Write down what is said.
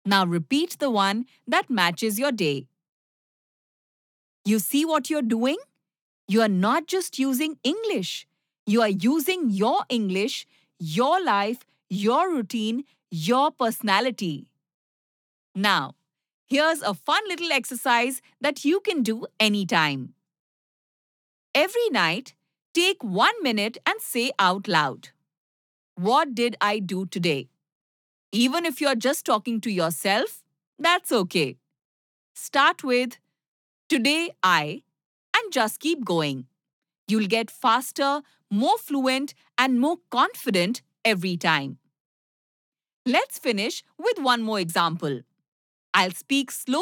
Now repeat the one that matches your day. You see what you're doing? You are not just using English. You are using your English, your life, your routine, your personality. Now, here's a fun little exercise that you can do anytime. Every night, take 1 minute and say out loud, "What did I do today?" Even if you're just talking to yourself, that's okay. Start with, "Today I," and just keep going. You'll get faster, more fluent, and more confident every time. Let's finish with one more example. I'll speak slowly